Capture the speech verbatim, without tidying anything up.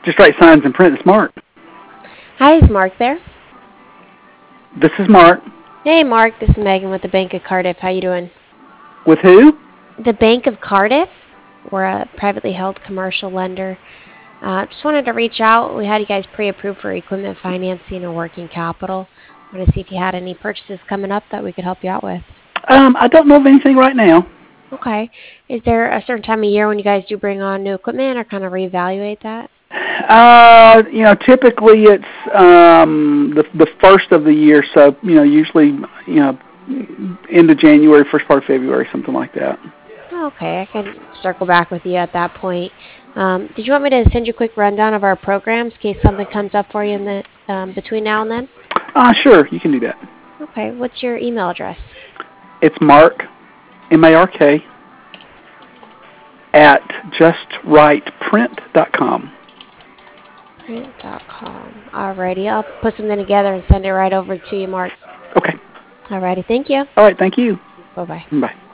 Just Right Signs and Print. It's Mark. Hi, is Mark there? This is Mark. Hey, Mark. This is Megan with the Bank of Cardiff. How you doing? With who? The Bank of Cardiff. We're a privately held commercial lender. Uh, just wanted to reach out. We had you guys pre-approved for equipment financing and working capital. Want to see if you had any purchases coming up that we could help you out with. Um, I don't know of anything right now. Okay. Is there a certain time of year when you guys do bring on new equipment or kind of reevaluate that? Uh, you know, typically it's um, the the first of the year, so you know, usually you know, end of January, first part of February, something like that. Okay, I can circle back with you at that point. Um, did you want me to send you a quick rundown of our programs in case something comes up for you in the um, between now and then? Uh, sure, you can do that. Okay, what's your email address? It's Mark, M A R K, at just right print dot com. print dot com. Alrighty, I'll put something together and send it right over to you, Mark. Okay. Alrighty, thank you. All right, thank you. Bye-bye. Bye.